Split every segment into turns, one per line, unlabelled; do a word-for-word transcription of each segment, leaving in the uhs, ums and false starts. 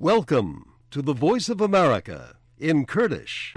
Welcome to the Voice of America in Kurdish.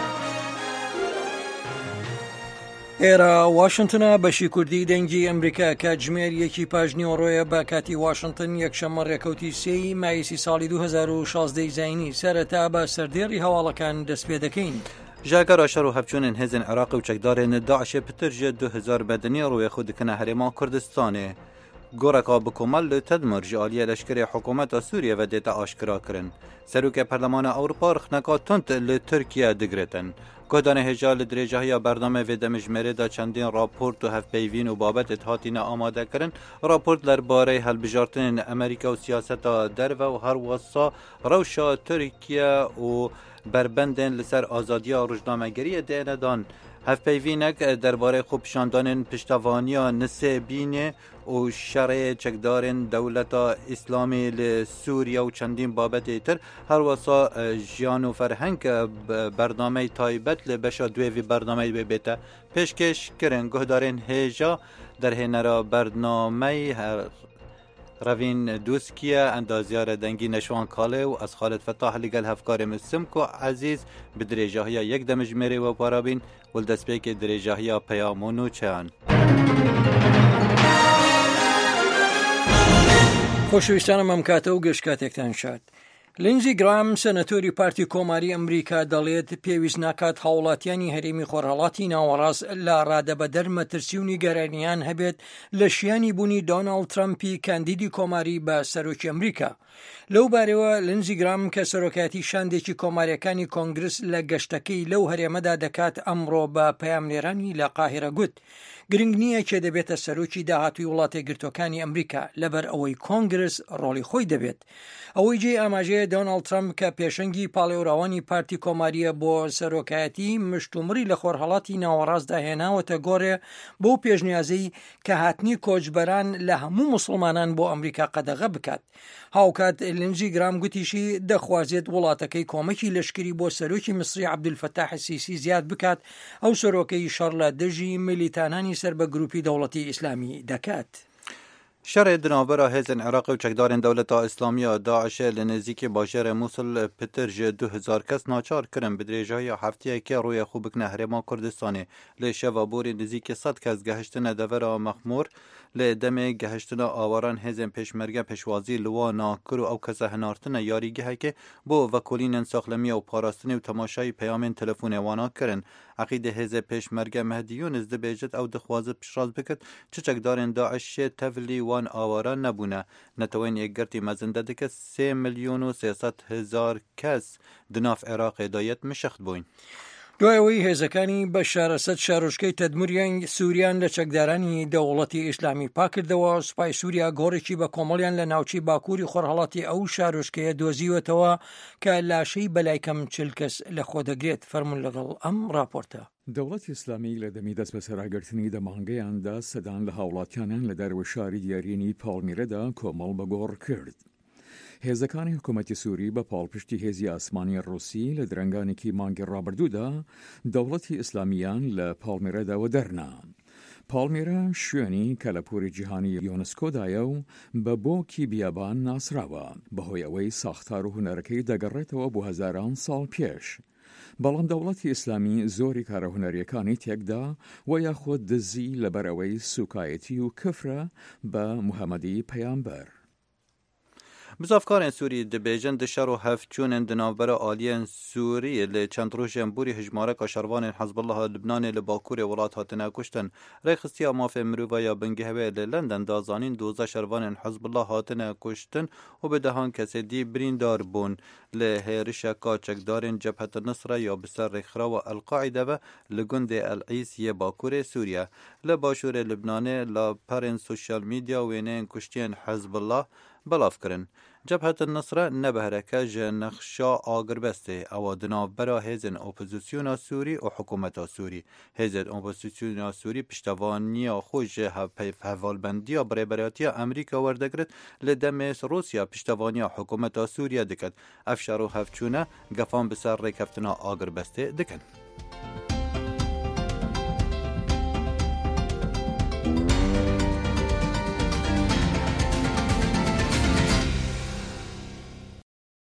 ئێرە واشنتنە بەشی کوردی دەنگی ئەمریکا کە ژمێر یەکی پاژنیۆڕۆیە بە کاتی واشنتن یەکشەممە ڕێکەوتی سێی مایسی ساڵی دوو هەزار و شازدەی زاینی سەرەتا بە سەردێڕی هەواڵەکان دەست پێ دەکەین.
ژاگەرا شەڕ و هەفچوونên hêzên Iraqê û çekdarên Daişê pitir ji du hezar bedeniya rûyê xwe dikine herêma Kurdistanê. Goreka bi komal li Tedmir ji aliyê leşkerê hikûmeta Sûriye ve dête aşkira kirin. Serokê Perlemana Ewropa rixneka tund li Tirkiye digirêtin. Guhdarên hêja li dirêjahiya bername vê demijmêrê de çendîn raport û hevpeyvîn û babetê hatîne amadekirin. Raport derbarê helbijartinên Amerîka û siyaseta derve û her wisa rewşa Tirkiye û berbendên li ser azadiya rojnamegeriyê dêne dan. Hevpeyvînek derbarê xwepişandanên piştevaniya Nisêbînê û şerê çekdarên Dewleta İslamî li Sûriye û çendîn babetê tir her wisa jiyan û ferheng bernameyê taybet li beşa duê vî bernameyê wê bête pêşkêş kirin. Guhdarên hêja derhênera bernameyê Ravîn Dûskiye endaziyara dengî Neşwan Kalê û ez Xalid Fetah li gel hevkarê min Simko Ezîz bi dirêjahiya yek demijmêrê we parabîn û li destpêkê dirêjahiya Peyamûn û Çeyan.
خۆشەویستانم ئەم کاتە و گەشتکاتێکتان شاد. لینزی گرام سەنەتۆری پارتی کۆماری ئەمریکا دەڵێت پێویست ناکات هاوڵاتیانی هەرێمی خۆرهەڵاتی ناوەڕاست لە ڕادەبەدەر مەترسی و نیگەرانیان هەبێت لە شیانی بوونی دۆناڵد ترامپی کاندیدی کۆماری بە سەرۆکی ئەمریکا. لەو بارەوە لینزی گرام کە سەرۆکاتی شاندێکی کۆماریەکانی کۆنگرس لە گەشتەکەی لەو هەرێمەدا دەکات ئەمڕۆ بە پەیامنێرانی لە قاهیرە گوت گرنگ نییە کێ دەبێتە سەرۆکی داهاتووی وڵاتە گرتوەکانی ئەمریکا لەبەر ئەوەی کۆنگرس ڕۆڵی خۆی دەبێت. ئەوەی جێ ئاماژەیە دۆناڵد ترامپ کە پێشەنگی پاڵێوراوانی پارتی کۆماریە بۆ سەرۆکایەتی مشتومڕی لە خۆرهەڵاتی ناوەڕاستدا هێناوەتە گۆڕێ بۆ پێشنیازەی کە هاتنی کۆچبەران لە هەموو موسڵمانان بۆ ئەمریکا قەدەغە بکات. هاوکات لینزی گرام گوتیشی دەخوازێت وڵاتەکەی کۆمەکی لەشکری بۆ سەرۆکی میسری عەبدولفەتاح السیسی زیاد بکات ئەو سەرۆکەی شەڕ لە دژی میلیتانانی سەر بە گروپی دەوڵەتی ئیسلامی دەکات.
شەڕێ دناوبەرە هێزن عێراق و çekdarên Dewleta İslamiya Daişê li nêzîkî bajarê Musul pitir ji du hezar kes naçar kirin bi dirêjahiya hefteyekê rûyê xwe bikine herêma Kurdistanê. Lê şeva borî nêzîkî sed kes gehiştine devera Mexmûr lê demê gehiştina awaran hêzên pêşmerge pêşwazî li wan nakir û ew kese hinartine yarîgehekê bo vekolînên saxlemiya û parastinê û temaşayî peyamên telefonê wana kirin. Eqîdê hêzê pêşmerge Mehdi Yunus dibêjit ew dixwazit piştrast bikit çi çekdarên Daişê tevlî wan awara nebûne. Netewên yekgirtî mezin de dike sê milyon û sê sed hezar kes di nav Iraqê de yetmiş şext bûn.
دوایەوەی هێزەکانی بە شارەسەد شارۆچکەی تەدموریان سووریان لە چەکدارانی دەوڵەتی ئیسلامی پاکردەوە سوپای سووریا گۆڕێکی بە کۆمەڵیان لە ناوچەی باکووری خۆرهەڵاتی ئەو شارۆچکەیە دۆزیوەتەوە کە لاشەی بەلایکەم چل کەس لە خۆ دەگرێت. فەرمون لەگەڵ ئەم راپۆرتە.
دەوڵەتی ئیسلامی لە دەمی دەست بە سەراگرتنی دەمانگەیاندا سەدان لە هاوڵاتیانیان لە دەروە شاری دیارینی پاڵمیرەدا کۆمەڵ بەگۆڕ کرد. هێزەکانی حکوومەتی سووری بە پاڵپشتی هێزی ئاسمانی ڕووسی لە درەنگانێکی مانگی ڕابردوودا دەوڵەتی ئیسلامیان لە پاڵمیرەداوە دەرنا. پاڵمیرە شوێنی کە لە پۆری جیهانی یۆنسکۆدایە و بە بۆکی بیابان ناسراوە بەهۆی ئەوەی ساختار و هونەرەکەی دەگەڕێتەوە بۆ هەزاران ساڵ پێش. بەڵام دەوڵەتی ئیسلامی زۆری کارە هونەریەکانی تێکدا و یاخۆ دزی لەبەرەوەی سوکایەتی و کفرە بە موحەمەدی پەیامبەر.
Bizavkarên Sûrî dibêjin di şer û hevçûnên di navbera aliyên Sûriyê li çend rojên borî hejmareka şervanên Hezbollaha Libnanê li bakurê welat hatine kuştin. Rêxistiya mafê mirovaya bingehwê li London da zanîn doze şervanên Hezbollah hatine kuştin û bi dehan kesê dî birîndar bûn. Li hêrişeka çekdarên Cebhet-i Nusra ya bi ser rêxirawa El-Qaîde ve li gundê El-Īs yê bakurê Sûriye. Li başûrê Libnanê laperên sosyal medya wêneyên kuştiyên Hezbollah belav kirin. Cebhet-i Nusra nebehereke ji nexşa agirbestê ewa di navbera hêzên opozisyona Sûrî û hikûmeta Sûrî. Hêzên opozisyona Sûrî piştevaniya xwe ji hevalbendiya birêberatiya Amerîka werdigirit li demê Rûsya piştevaniya hikûmeta Sûriye diket. Ev şer û hevçûne gefan bi ser rêkeftina agirbestê dikin.